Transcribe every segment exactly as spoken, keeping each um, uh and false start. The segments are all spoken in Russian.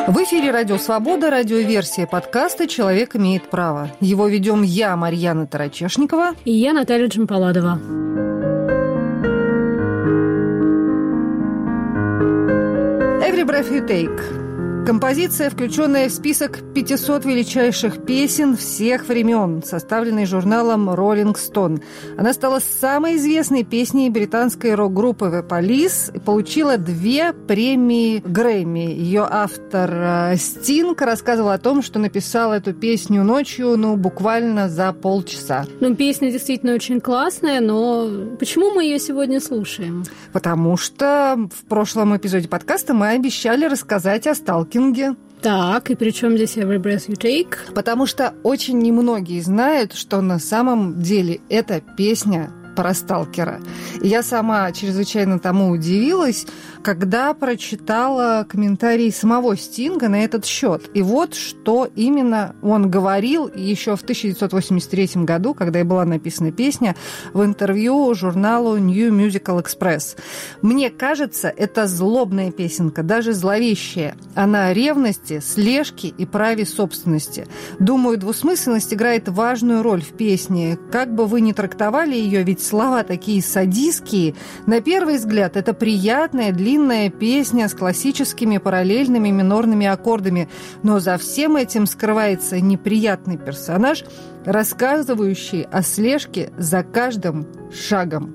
В эфире «Радио Свобода», радиоверсия подкаста «Человек имеет право». Его ведем я, Марьяна Тарачешникова. И я, Наталья Джампаладова. Every Breath You Take. Композиция, включенная в список пятисот величайших песен всех времен, составленный журналом Rolling Stone. Она стала самой известной песней британской рок-группы The Police и получила две премии Грэмми. Ее автор Стинг рассказывал о том, что написал эту песню ночью, ну, буквально за полчаса. Ну, песня действительно очень классная, но почему мы ее сегодня слушаем? Потому что в прошлом эпизоде подкаста мы обещали рассказать о сталкинге. Так, и при чем здесь Every Breath You Take? Потому что очень немногие знают, что на самом деле эта песня про сталкера. И я сама чрезвычайно тому удивилась, когда прочитала комментарии самого Стинга на этот счет. И вот что именно он говорил еще в тысяча девятьсот восемьдесят третьем году, когда и была написана песня, в интервью журналу New Musical Express. «Мне кажется, это злобная песенка, даже зловещая. Она о ревности, слежке и праве собственности. Думаю, двусмысленность играет важную роль в песне. Как бы вы ни трактовали ее, ведь слова такие садистские. На первый взгляд, это приятная, длинная песня с классическими параллельными минорными аккордами. Но за всем этим скрывается неприятный персонаж, рассказывающий о слежке за каждым шагом».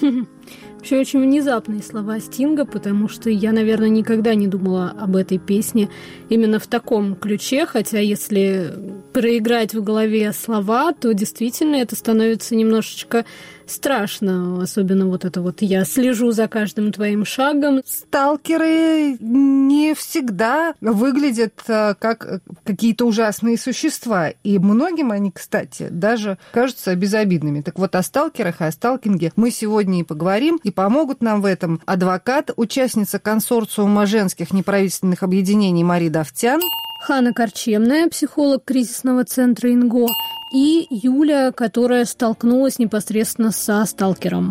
Вообще очень внезапные слова Стинга, потому что я, наверное, никогда не думала об этой песне именно в таком ключе, хотя если проиграть в голове слова, то действительно это становится немножечко страшно, особенно вот это вот «я слежу за каждым твоим шагом». Сталкеры не всегда выглядят как какие-то ужасные существа, и многим они, кстати, даже кажутся безобидными. Так вот, о сталкерах и о сталкинге мы сегодня и поговорим, и помогут нам в этом адвокат, участница консорциума женских неправительственных объединений Мария Давтян, Ханна Корчемная, психолог кризисного центра «Инго», и Юля, которая столкнулась непосредственно со сталкером.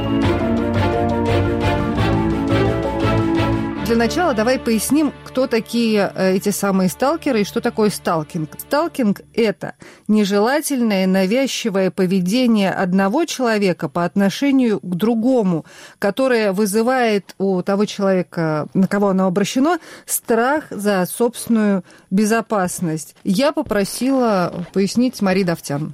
Для начала давай поясним, кто такие эти самые сталкеры и что такое сталкинг. Сталкинг – это нежелательное, навязчивое поведение одного человека по отношению к другому, которое вызывает у того человека, на кого оно обращено, страх за собственную безопасность. Я попросила пояснить Марию Давтян.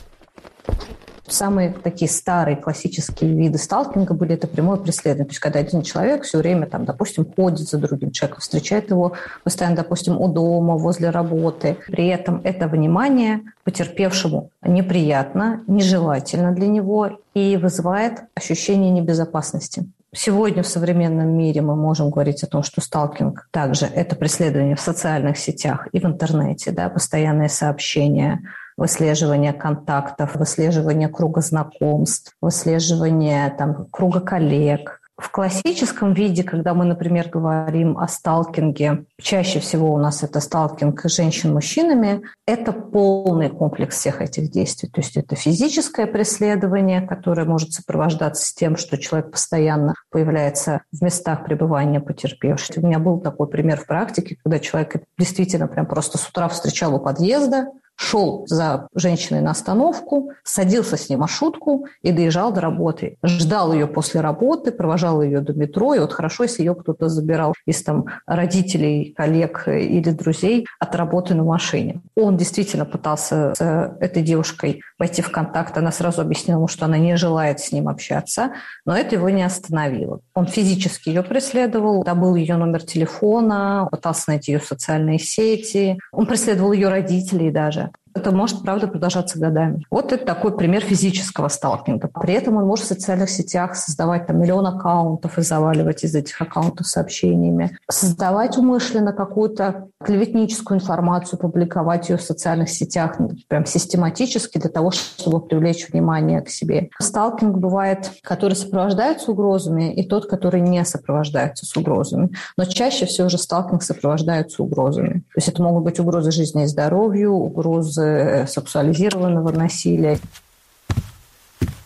Самые такие старые классические виды сталкинга были это прямое преследование. То есть когда один человек все время, там, допустим, ходит за другим человеком, встречает его постоянно, допустим, у дома, возле работы. При этом это внимание потерпевшему неприятно, нежелательно для него и вызывает ощущение небезопасности. Сегодня в современном мире мы можем говорить о том, что сталкинг также это преследование в социальных сетях и в интернете, да, постоянные сообщения, выслеживание контактов, выслеживание круга знакомств, выслеживание там, круга коллег. В классическом виде, когда мы, например, говорим о сталкинге, чаще всего у нас это сталкинг женщин мужчинами, это полный комплекс всех этих действий. То есть это физическое преследование, которое может сопровождаться с тем, что человек постоянно появляется в местах пребывания потерпевших. У меня был такой пример в практике, когда человек действительно прям просто с утра встречал у подъезда, шел за женщиной на остановку, садился с ней в маршрутку и доезжал до работы. Ждал ее после работы, провожал ее до метро. И вот хорошо, если ее кто-то забирал из там, родителей, коллег или друзей от работы на машине. Он действительно пытался с этой девушкой войти в контакт. Она сразу объяснила ему, что она не желает с ним общаться, но это его не остановило. Он физически ее преследовал, добыл ее номер телефона, пытался найти ее в социальные сети. Он преследовал ее родителей даже. Это может, правда, продолжаться годами. Вот это такой пример физического сталкинга. При этом он может в социальных сетях создавать там, миллион аккаунтов и заваливать из этих аккаунтов сообщениями. Создавать умышленно какую-то клеветническую информацию, публиковать ее в социальных сетях прям систематически для того, чтобы привлечь внимание к себе. Сталкинг бывает, который сопровождается угрозами, и тот, который не сопровождается с угрозами. Но чаще всего же сталкинг сопровождается угрозами. То есть это могут быть угрозы жизни и здоровью, угрозы сексуализированного насилия.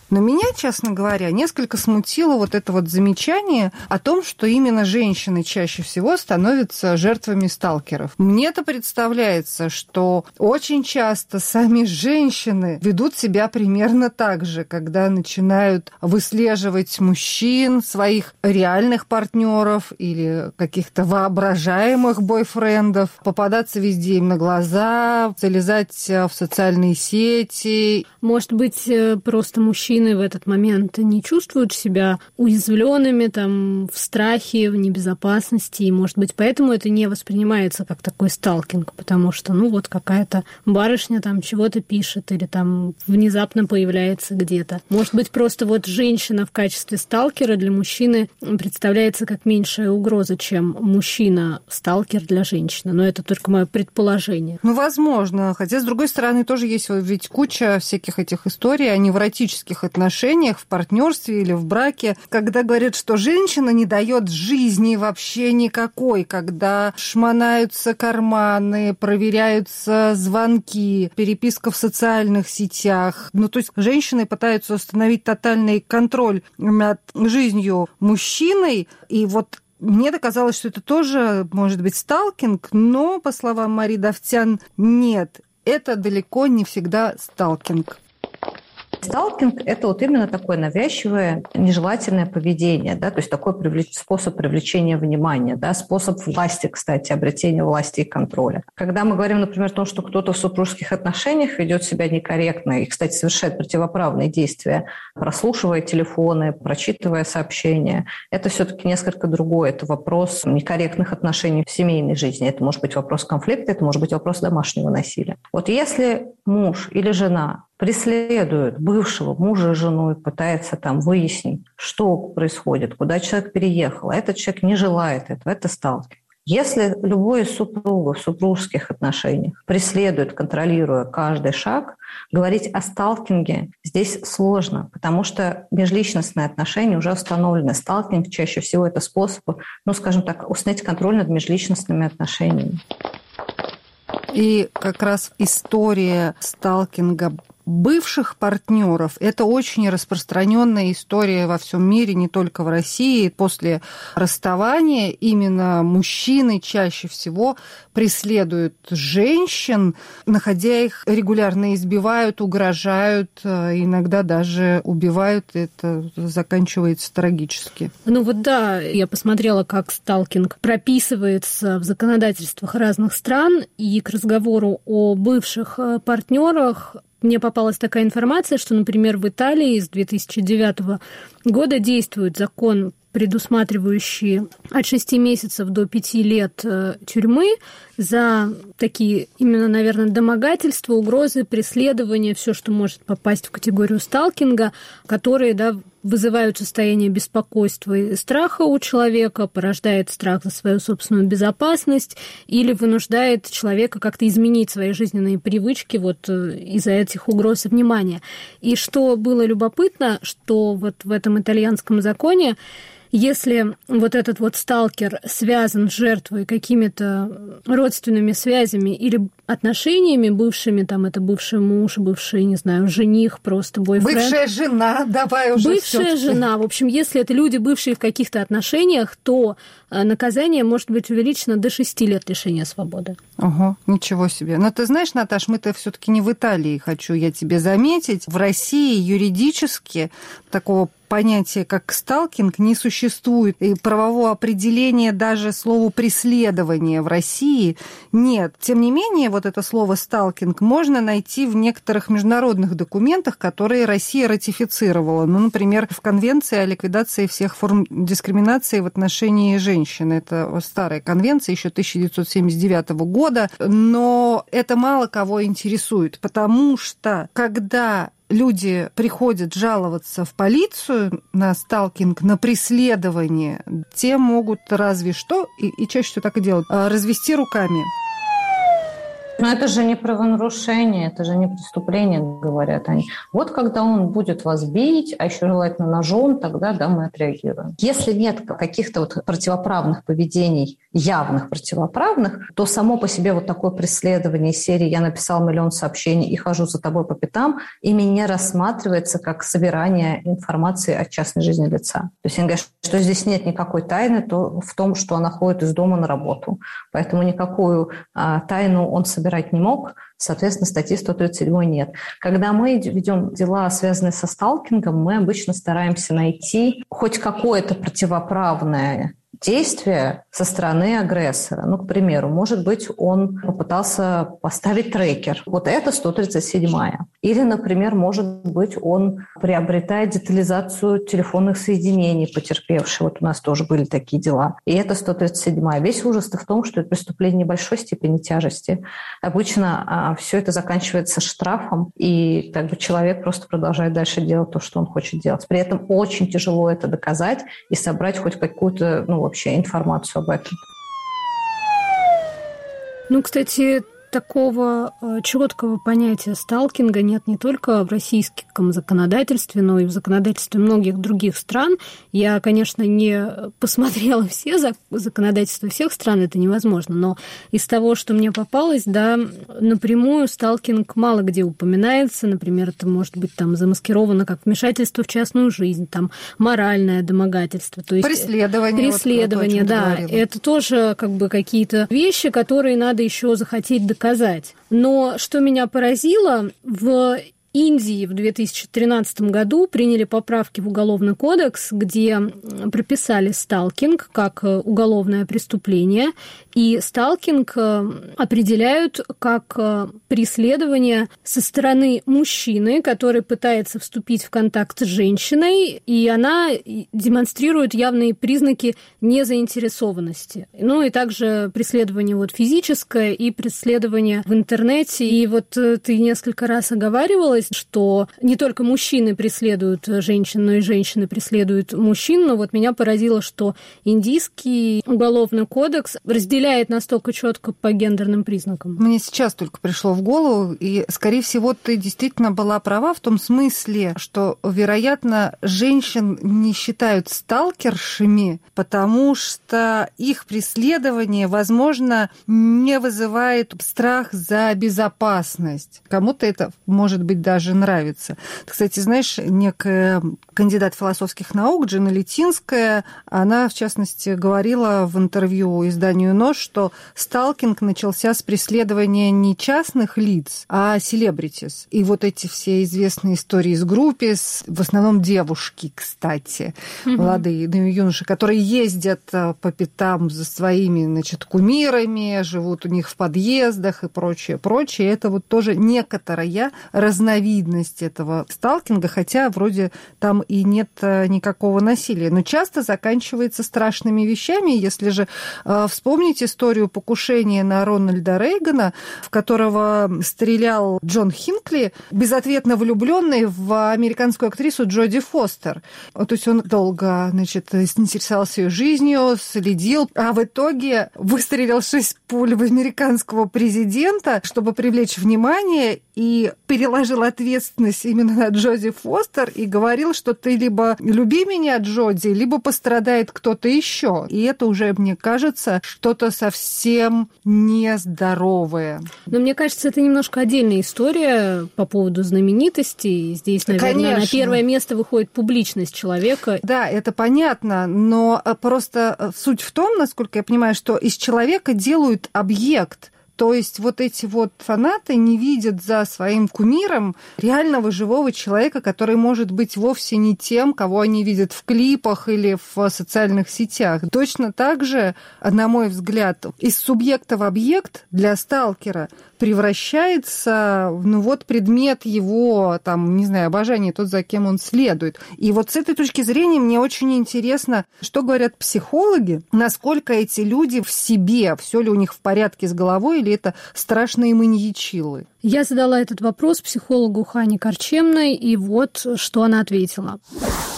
Но меня, честно говоря, несколько смутило вот это вот замечание о том, что именно женщины чаще всего становятся жертвами сталкеров. Мне-то представляется, что очень часто сами женщины ведут себя примерно так же, когда начинают выслеживать мужчин, своих реальных партнеров или каких-то воображаемых бойфрендов, попадаться везде им на глаза, залезать в социальные сети. Может быть, просто мужчины в этот момент не чувствуют себя уязвленными, там, в страхе, в небезопасности, и, может быть, поэтому это не воспринимается как такой сталкинг, потому что, ну, вот какая-то барышня там чего-то пишет или там внезапно появляется где-то. Может быть, просто вот женщина в качестве сталкера для мужчины представляется как меньшая угроза, чем мужчина-сталкер для женщины. Но это только мое предположение. Ну, возможно. Хотя, с другой стороны, тоже есть ведь куча всяких этих историй о невротических отношениях в партнерстве или в браке, когда говорят, что женщина не дает жизни вообще никакой, когда шмонаются карманы, проверяются звонки, переписка в социальных сетях. Ну, то есть женщины пытаются установить тотальный контроль над жизнью мужчиной, и вот мне казалось, что это тоже может быть сталкинг, но, по словам Марии Давтян, нет, это далеко не всегда сталкинг. Сталкинг – это вот именно такое навязчивое, нежелательное поведение, да, то есть такой привлеч... способ привлечения внимания, да, способ власти, кстати, обретения власти и контроля. Когда мы говорим, например, о том, что кто-то в супружеских отношениях ведет себя некорректно и, кстати, совершает противоправные действия, прослушивая телефоны, прочитывая сообщения, это все-таки несколько другое. Это вопрос некорректных отношений в семейной жизни. Это может быть вопрос конфликта, это может быть вопрос домашнего насилия. Вот если муж или жена преследует бывшего мужа и жену и пытается там выяснить, что происходит, куда человек переехал, а этот человек не желает этого, это сталкинг. Если любой из супругов в супружеских отношениях преследует, контролируя каждый шаг, говорить о сталкинге здесь сложно, потому что межличностные отношения уже установлены. Сталкинг чаще всего это способ, ну, скажем так, установить контроль над межличностными отношениями. И как раз история сталкинга бывших партнеров – это очень распространенная история во всем мире, не только в России. После расставания именно мужчины чаще всего преследуют женщин, находя их, регулярно избивают, угрожают, иногда даже убивают. Это заканчивается трагически. Ну вот да, я посмотрела, как сталкинг прописывается в законодательствах разных стран, и к разговору о бывших партнерах мне попалась такая информация, что, например, в Италии с две тысячи девятого года действует закон, предусматривающий от шести месяцев до пяти лет тюрьмы за такие именно, наверное, домогательства, угрозы, преследования, все, что может попасть в категорию сталкинга, которые, да, вызывают состояние беспокойства и страха у человека, порождает страх за свою собственную безопасность или вынуждает человека как-то изменить свои жизненные привычки вот из-за этих угроз и внимания. И что было любопытно, что вот в этом итальянском законе, если вот этот вот сталкер связан с жертвой какими-то родственными связями или отношениями бывшими, там это бывший муж, бывший, не знаю, жених, просто бойфренд. Бывшая жена, давай уже. Бывшая всё-таки. жена. В общем, если это люди, бывшие в каких-то отношениях, то наказание может быть увеличено до шести лет лишения свободы. Ого, ничего себе. Но ты знаешь, Наташ, мы-то все-таки не в Италии, хочу я тебе заметить. В России юридически такого понятия, как сталкинг, не существует. И правового определения даже слову «преследование» в России нет. Тем не менее, вот это слово «сталкинг» можно найти в некоторых международных документах, которые Россия ратифицировала. Ну, например, в Конвенции о ликвидации всех форм дискриминации в отношении женщин. Это старая конвенция еще тысяча девятьсот семьдесят девятого года. Но это мало кого интересует, потому что когда люди приходят жаловаться в полицию на сталкинг, на преследование, те могут разве что, и, и чаще всего так и делают, развести руками. Но это же не правонарушение, это же не преступление, говорят они. Вот когда он будет вас бить, а еще желательно ножом, тогда, да, мы отреагируем. Если нет каких-то вот противоправных поведений, явных противоправных, то само по себе вот такое преследование серии «я написал миллион сообщений и хожу за тобой по пятам» ими не рассматривается как собирание информации о частной жизни лица. То есть они говорят, что здесь нет никакой тайны то в том, что она ходит из дома на работу. Поэтому никакую а, тайну он собирать не мог, соответственно, статьи сто тридцать семь нет. Когда мы ведем дела, связанные со сталкингом, мы обычно стараемся найти хоть какое-то противоправное действие со стороны агрессора. Ну, к примеру, может быть, он попытался поставить трекер. Вот это сто тридцать седьмая. Или, например, может быть, он приобретает детализацию телефонных соединений потерпевшего. Вот у нас тоже были такие дела. И это сто тридцать седьмая. Весь ужас в том, что это преступление небольшой степени тяжести. Обычно а, все это заканчивается штрафом, и как бы человек просто продолжает дальше делать то, что он хочет делать. При этом очень тяжело это доказать и собрать хоть какую-то, ну, вообще информацию об этом. Ну, кстати, такого четкого понятия сталкинга нет не только в российском законодательстве, но и в законодательстве многих других стран. Я, конечно, не посмотрела все законодательства всех стран, это невозможно, но из того, что мне попалось, да, напрямую сталкинг мало где упоминается. Например, это может быть там замаскировано как вмешательство в частную жизнь, там моральное домогательство. То есть преследование. Преследование, вот, да. Это тоже как бы какие-то вещи, которые надо еще захотеть доказать. Доказать. Но что меня поразило, в Индии в две тысячи тринадцатом году приняли поправки в Уголовный кодекс, где прописали сталкинг как уголовное преступление, и сталкинг определяют как преследование со стороны мужчины, который пытается вступить в контакт с женщиной, и она демонстрирует явные признаки незаинтересованности. Ну и также преследование вот физическое и преследование в интернете. И вот ты несколько раз оговаривалась, что не только мужчины преследуют женщин, но и женщины преследуют мужчин. Но вот меня поразило, что индийский уголовный кодекс разделяет настолько четко по гендерным признакам. Мне сейчас только пришло в голову, и, скорее всего, ты действительно была права в том смысле, что, вероятно, женщин не считают сталкершами, потому что их преследование, возможно, не вызывает страх за безопасность. Кому-то это, может быть, даже нравится. Кстати, знаешь, некая кандидат философских наук Джина Литинская, она, в частности, говорила в интервью изданию «Нож», что сталкинг начался с преследования не частных лиц, а селебритис. И вот эти все известные истории из группы, в основном девушки, кстати, mm-hmm. молодые юноши, которые ездят по пятам за своими, значит, кумирами, живут у них в подъездах и прочее, прочее. Это вот тоже некоторая разновидность этого сталкинга, хотя вроде там и нет никакого насилия. Но часто заканчивается страшными вещами. Если же э, вспомнить историю покушения на Рональда Рейгана, в которого стрелял Джон Хинкли, безответно влюбленный в американскую актрису Джоди Фостер. То есть он долго, значит, интересовался ее жизнью, следил, а в итоге выстрелил шесть пуль в американского президента, чтобы привлечь внимание, и переложил ответственность именно на Джоди Фостер и говорил, что ты либо люби меня, Джоди, либо пострадает кто-то еще. И это уже, мне кажется, что-то совсем нездоровое. Но мне кажется, это немножко отдельная история по поводу знаменитостей. Здесь, наверное, Конечно. на первое место выходит публичность человека. Да, это понятно, но просто суть в том, насколько я понимаю, что из человека делают объект. То есть вот эти вот фанаты не видят за своим кумиром реального живого человека, который может быть вовсе не тем, кого они видят в клипах или в социальных сетях. Точно так же, на мой взгляд, из субъекта в объект для сталкера превращается, ну вот, предмет его, там, не знаю, обожания, тот, за кем он следует. И вот с этой точки зрения мне очень интересно, что говорят психологи, насколько эти люди в себе, все ли у них в порядке с головой, или это страшные маньячилы. Я задала этот вопрос психологу Хане Корчемной, и вот что она ответила.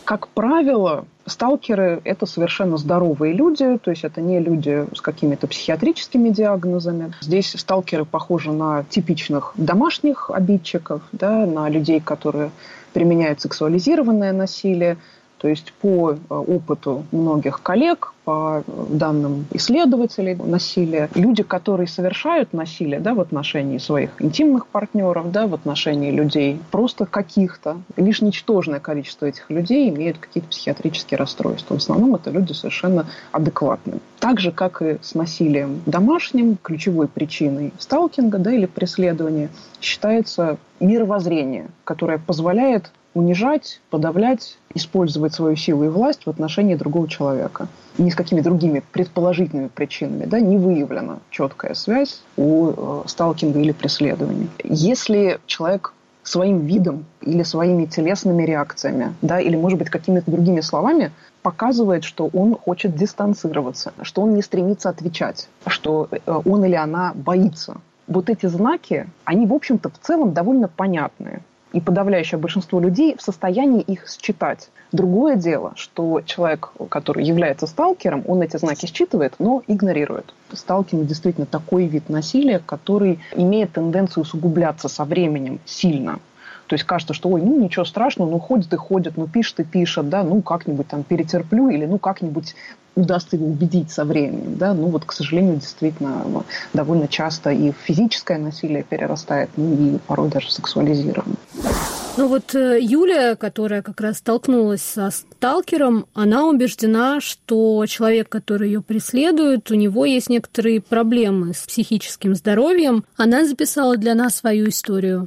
Как правило, сталкеры – это совершенно здоровые люди, то есть это не люди с какими-то психиатрическими диагнозами. Здесь сталкеры похожи на типичных домашних обидчиков, да, на людей, которые применяют сексуализированное насилие. То есть по опыту многих коллег, по данным исследователей насилия, люди, которые совершают насилие, да, в отношении своих интимных партнеров, да, в отношении людей просто каких-то, лишь ничтожное количество этих людей имеют какие-то психиатрические расстройства. В основном это люди совершенно адекватные. Так же, как и с насилием домашним, ключевой причиной сталкинга, да, или преследования считается мировоззрение, которое позволяет унижать, подавлять, использовать свою силу и власть в отношении другого человека. Ни с какими другими предположительными причинами, да, не выявлена четкая связь у э, сталкинга или преследования. Если человек своим видом или своими телесными реакциями, да, или, может быть, какими-то другими словами показывает, что он хочет дистанцироваться, что он не стремится отвечать, что э, он или она боится. Вот эти знаки, они, в общем-то, в целом довольно понятные. И подавляющее большинство людей в состоянии их считать. Другое дело, что человек, который является сталкером, он эти знаки считывает, но игнорирует. Сталкинг действительно такой вид насилия, который имеет тенденцию усугубляться со временем сильно. То есть кажется, что ой, ну ничего страшного, ну ходит и ходит, ну пишет и пишет, да, ну как-нибудь там перетерплю или ну как-нибудь удастся его убедить со временем, да, ну вот, к сожалению, действительно довольно часто и физическое насилие перерастает, ну и порой даже сексуализированное. Ну вот Юлия, которая как раз столкнулась со сталкером, она убеждена, что человек, который ее преследует, у него есть некоторые проблемы с психическим здоровьем. Она записала для нас свою историю.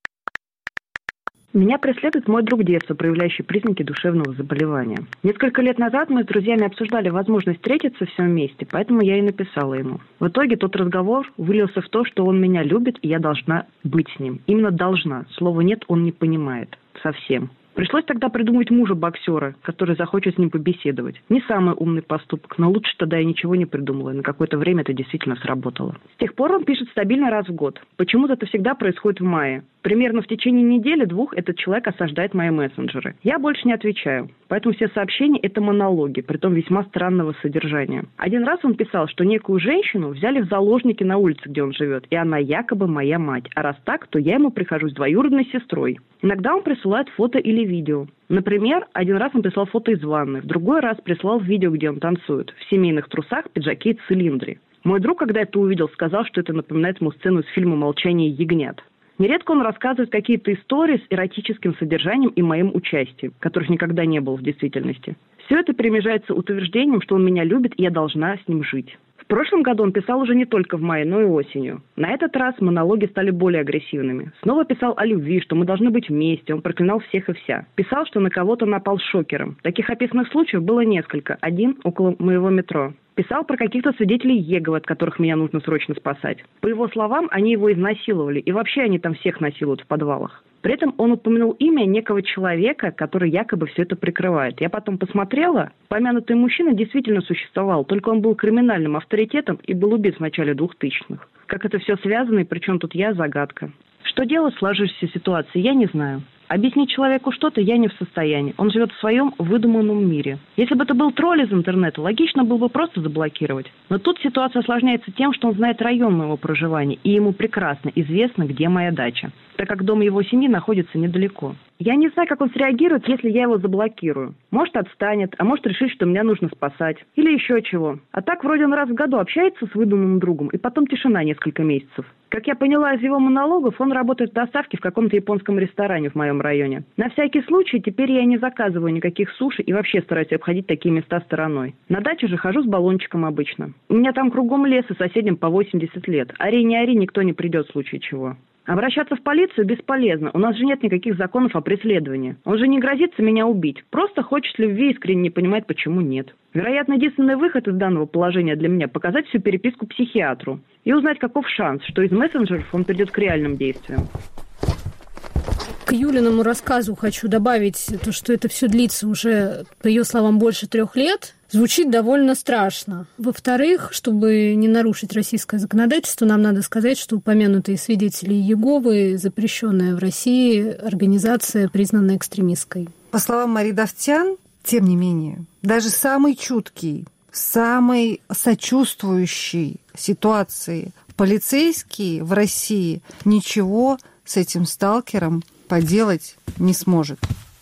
Меня преследует мой друг детства, проявляющий признаки душевного заболевания. Несколько лет назад мы с друзьями обсуждали возможность встретиться всем вместе, поэтому я и написала ему. В итоге тот разговор вылился в то, что он меня любит, и я должна быть с ним. Именно должна. Слова «нет» он не понимает. Совсем. Пришлось тогда придумать мужа-боксера, который захочет с ним побеседовать. Не самый умный поступок, но лучше тогда я ничего не придумала, и на какое-то время это действительно сработало. С тех пор он пишет стабильно раз в год. Почему-то это всегда происходит в мае. Примерно в течение недели-двух этот человек осаждает мои мессенджеры. Я больше не отвечаю. Поэтому все сообщения – это монологи, притом весьма странного содержания. Один раз он писал, что некую женщину взяли в заложники на улице, где он живет, и она якобы моя мать. А раз так, то я ему прихожусь двоюродной сестрой. Иногда он присылает фото или видео. Например, один раз он прислал фото из ванны, в другой раз прислал видео, где он танцует, в семейных трусах, пиджаке и цилиндре. Мой друг, когда это увидел, сказал, что это напоминает ему сцену из фильма «Молчание ягнят». Нередко он рассказывает какие-то истории с эротическим содержанием и моим участием, которых никогда не было в действительности. Все это перемежается утверждением, что он меня любит, и я должна с ним жить. В прошлом году он писал уже не только в мае, но и осенью. На этот раз монологи стали более агрессивными. Снова писал о любви, что мы должны быть вместе, он проклинал всех и вся. Писал, что на кого-то напал шокером. Таких описанных случаев было несколько, один около моего метро. Писал про каких-то свидетелей Иеговы, от которых меня нужно срочно спасать. По его словам, они его изнасиловали, и вообще они там всех насилуют в подвалах. При этом он упомянул имя некого человека, который якобы все это прикрывает. Я потом посмотрела, помянутый мужчина действительно существовал, только он был криминальным авторитетом и был убит в начале двухтысячных. Как это все связано и при чем тут я – загадка. Что делать в сложившейся ситуации, я не знаю. Объяснить человеку что-то я не в состоянии. Он живет в своем выдуманном мире. Если бы это был тролль из интернета, логично было бы просто заблокировать. Но тут ситуация осложняется тем, что он знает район моего проживания, и ему прекрасно известно, где моя дача, так как дом его семьи находится недалеко. Я не знаю, как он среагирует, если я его заблокирую. Может, отстанет, а может, решит, что меня нужно спасать. Или еще чего. А так, вроде он раз в году общается с выдуманным другом, и потом тишина несколько месяцев. Как я поняла из его монологов, он работает в доставке в каком-то японском ресторане в моем районе. На всякий случай, теперь я не заказываю никаких суши и вообще стараюсь обходить такие места стороной. На даче же хожу с баллончиком обычно. У меня там кругом лес, и соседям по восемьдесят лет. Ори не ори, никто не придет в случае чего. Обращаться в полицию бесполезно. У нас же нет никаких законов о преследовании. Он же не грозится меня убить. Просто хочет любви и искренне не понимает, почему нет. Вероятно, единственный выход из данного положения для меня – показать всю переписку психиатру и узнать, каков шанс, что из мессенджеров он придет к реальным действиям. К Юлиному рассказу хочу добавить то, что это все длится уже, по ее словам, больше трех лет. Звучит довольно страшно. Во-вторых, чтобы не нарушить российское законодательство, нам надо сказать, что упомянутые свидетели Иеговы — запрещенная в России организация, признанная экстремистской. По словам Марии Давтян, тем не менее, даже самый чуткий, самый сочувствующий ситуации полицейский в России ничего с этим сталкером поделать не сможет.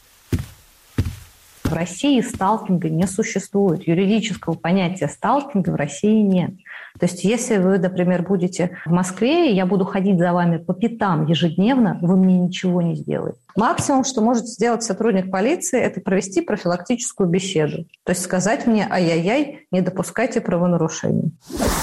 В России сталкинга не существует. Юридического понятия сталкинга в России нет. То есть если вы, например, будете в Москве, и я буду ходить за вами по пятам ежедневно, вы мне ничего не сделаете. Максимум, что может сделать сотрудник полиции, это провести профилактическую беседу. То есть сказать мне: ай-яй-яй, не допускайте правонарушений.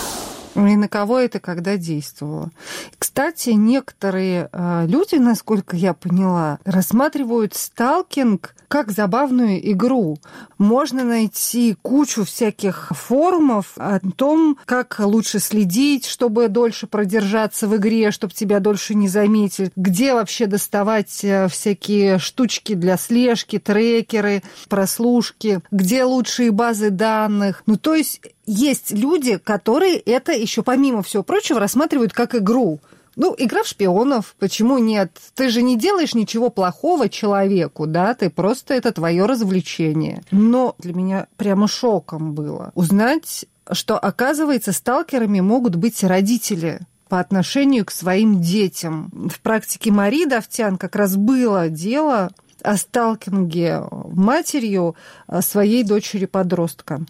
И на кого это когда действовало? Кстати, некоторые э, люди, насколько я поняла, рассматривают сталкинг как забавную игру. Можно найти кучу всяких форумов о том, как лучше следить, чтобы дольше продержаться в игре, чтобы тебя дольше не заметили, где вообще доставать всякие штучки для слежки, трекеры, прослушки, где лучшие базы данных. Ну, то есть есть люди, которые это еще, помимо всего прочего, рассматривают как игру. Ну, игра в шпионов, почему нет? Ты же не делаешь ничего плохого человеку, да? Ты просто, это твое развлечение. Но для меня прямо шоком было узнать, что, оказывается, сталкерами могут быть родители по отношению к своим детям. В практике Марии Давтян как раз было дело о сталкинге матерью своей дочери-подростка.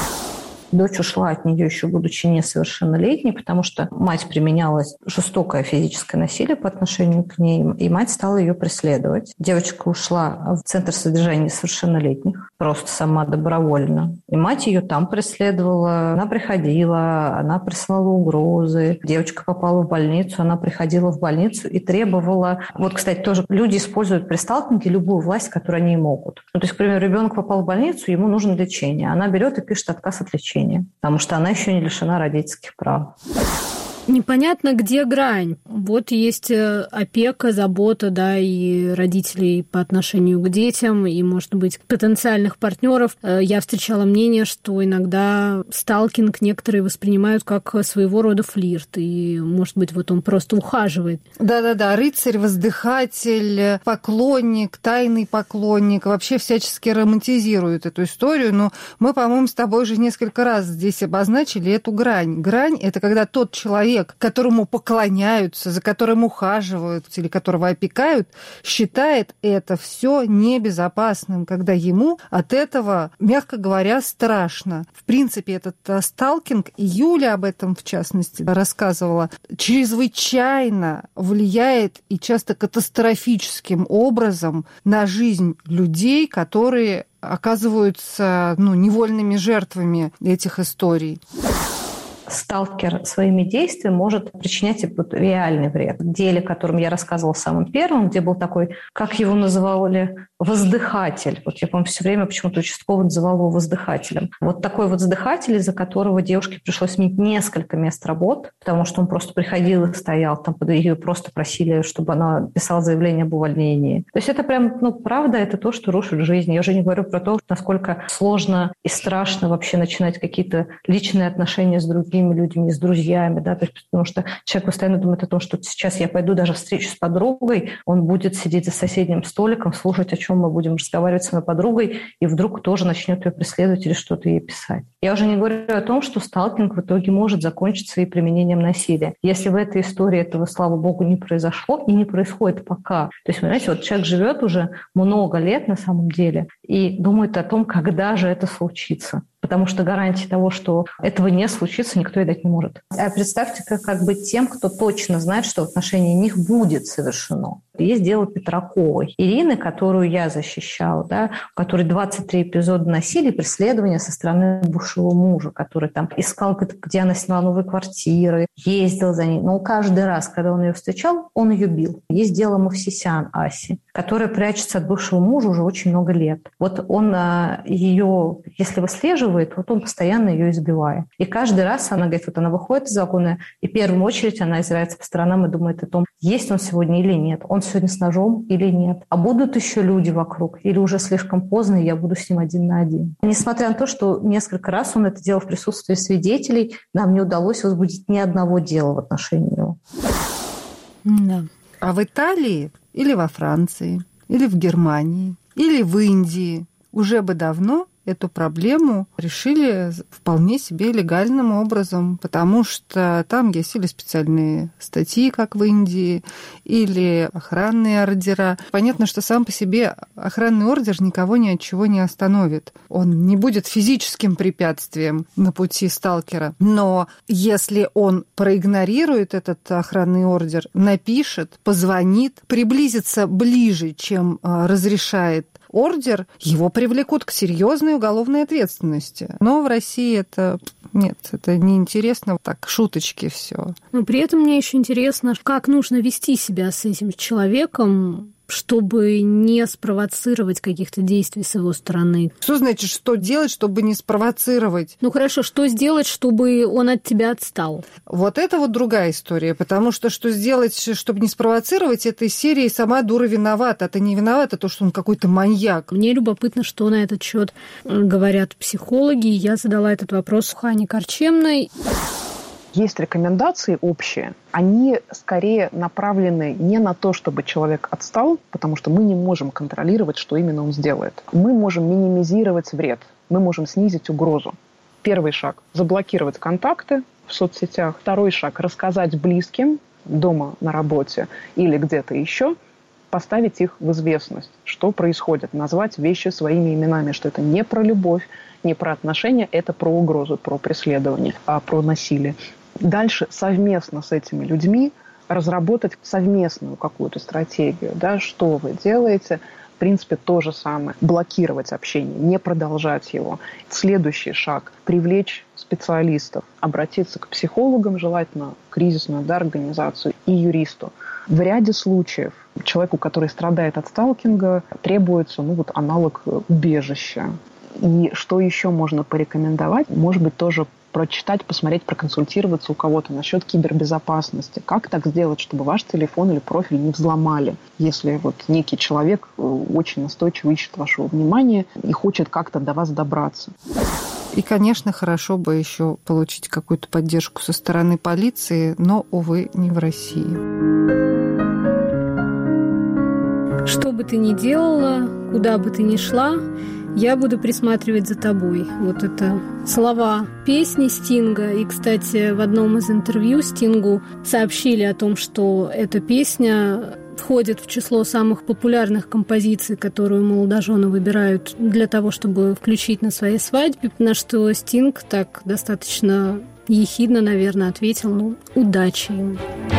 Дочь ушла от нее еще будучи несовершеннолетней, потому что мать применяла жестокое физическое насилие по отношению к ней, и мать стала ее преследовать. Девочка ушла в центр содержания несовершеннолетних, просто сама добровольно. И мать ее там преследовала, она приходила, она присылала угрозы. Девочка попала в больницу, она приходила в больницу и требовала... Вот, кстати, тоже люди используют при сталкинге любую власть, которую они могут. Ну, то есть, к примеру, ребенок попал в больницу, ему нужно лечение. Она берет и пишет отказ от лечения, потому что она еще не лишена родительских прав. Непонятно, где грань. Вот есть опека, забота, да, и родителей по отношению к детям, и, может быть, потенциальных партнеров. Я встречала мнение, что иногда сталкинг некоторые воспринимают как своего рода флирт, и, может быть, вот он просто ухаживает. Да-да-да, рыцарь, воздыхатель, поклонник, тайный поклонник, вообще всячески романтизируют эту историю, но мы, по-моему, с тобой уже несколько раз здесь обозначили эту грань. Грань – это когда тот человек, которому поклоняются, за которым ухаживают или которого опекают, считает это все небезопасным, когда ему от этого, мягко говоря, страшно. В принципе, этот сталкинг, и Юля об этом, в частности, рассказывала, чрезвычайно влияет и часто катастрофическим образом на жизнь людей, которые оказываются, ну, невольными жертвами этих историй. Сталкер своими действиями может причинять реальный вред. В деле, о котором я рассказывала самым первым, где был такой, как его называли, воздыхатель. Вот я, помню, все время почему-то участковый называл его воздыхателем. Вот такой воздыхатель, из-за которого девушке пришлось сменить несколько мест работ, потому что он просто приходил и стоял, там ее просто просили, чтобы она писала заявление об увольнении. То есть это прям, ну, правда, это то, что рушит жизнь. Я уже не говорю про то, насколько сложно и страшно вообще начинать какие-то личные отношения с другими людьми, с друзьями, да, то есть, потому что человек постоянно думает о том, что сейчас я пойду даже встречу с подругой, он будет сидеть за соседним столиком, слушать, о чем мы будем разговаривать с моей подругой, и вдруг тоже начнет ее преследовать или что-то ей писать. Я уже не говорю о том, что сталкинг в итоге может закончиться и применением насилия. Если в этой истории этого, слава богу, не произошло и не происходит пока. То есть, понимаете, вот человек живет уже много лет на самом деле и думает о том, когда же это случится. Потому что гарантии того, что этого не случится, никто и дать не может. А представьте, как, как быть тем, кто точно знает, что в отношении них будет совершено. Есть дело Петраковой, Ирины, которую я защищала, да, у которой двадцать три эпизода насилия и преследования со стороны бывшего мужа, который там искал, где она сняла новые квартиры, ездил за ней. Но каждый раз, когда он ее встречал, он ее бил. Есть дело Мовсисян Аси, которая прячется от бывшего мужа уже очень много лет. Вот он ее, если выслеживает, вот он постоянно ее избивает. И каждый раз она говорит, вот она выходит из вагона, и в первую очередь она озирается по сторонам и думает о том, есть он сегодня или нет. Он сегодня с ножом или нет? А будут еще люди вокруг? Или уже слишком поздно, и я буду с ним один на один? Несмотря на то, что несколько раз он это делал в присутствии свидетелей, нам не удалось возбудить ни одного дела в отношении него. Да. А в Италии или во Франции, или в Германии, или в Индии уже бы давно эту проблему решили вполне себе легальным образом, потому что там есть или специальные статьи, как в Индии, или охранные ордера. Понятно, что сам по себе охранный ордер никого ни от чего не остановит. Он не будет физическим препятствием на пути сталкера. Но если он проигнорирует этот охранный ордер, напишет, позвонит, приблизится ближе, чем разрешает ордер, его привлекут к серьезной уголовной ответственности. Но в России это... Нет, это неинтересно. Так, шуточки все. Но при этом мне еще интересно, как нужно вести себя с этим человеком, чтобы не спровоцировать каких-то действий с его стороны. Что значит, что делать, чтобы не спровоцировать? Ну хорошо, что сделать, чтобы он от тебя отстал? Вот это вот другая история, потому что что сделать, чтобы не спровоцировать, этой серии сама дура виновата. А ты не виновата, то, что он какой-то маньяк. Мне любопытно, что на этот счет говорят психологи. Я задала этот вопрос Хане Корчемной. Есть рекомендации общие, они скорее направлены не на то, чтобы человек отстал, потому что мы не можем контролировать, что именно он сделает. Мы можем минимизировать вред, мы можем снизить угрозу. Первый шаг – заблокировать контакты в соцсетях. Второй шаг – рассказать близким дома, на работе или где-то еще, поставить их в известность, что происходит, назвать вещи своими именами, что это не про любовь, не про отношения, это про угрозу, про преследование, а про насилие. Дальше совместно с этими людьми разработать совместную какую-то стратегию, да, что вы делаете. В принципе, то же самое. Блокировать общение, не продолжать его. Следующий шаг – привлечь специалистов, обратиться к психологам, желательно кризисную, да, организацию, и юристу. В ряде случаев человеку, который страдает от сталкинга, требуется ну, вот, аналог убежища. И что еще можно порекомендовать? Может быть, тоже прочитать, посмотреть, проконсультироваться у кого-то насчет кибербезопасности. Как так сделать, чтобы ваш телефон или профиль не взломали, если вот некий человек очень настойчиво ищет вашего внимания и хочет как-то до вас добраться. И, конечно, хорошо бы еще получить какую-то поддержку со стороны полиции, но, увы, не в России. Что бы ты ни делала, куда бы ты ни шла, я буду присматривать за тобой. Вот это слова песни Стинга. И, кстати, в одном из интервью Стингу сообщили о том, что эта песня входит в число самых популярных композиций, которую молодожены выбирают для того, чтобы включить на своей свадьбе. На что Стинг так достаточно ехидно, наверное, ответил: ну, удачи им.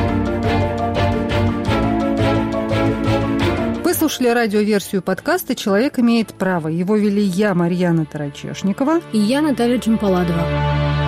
Вы слушали радиоверсию подкаста «Человек имеет право». Его вели я, Марьяна Тарачешникова. И я, Наталья Джампаладова.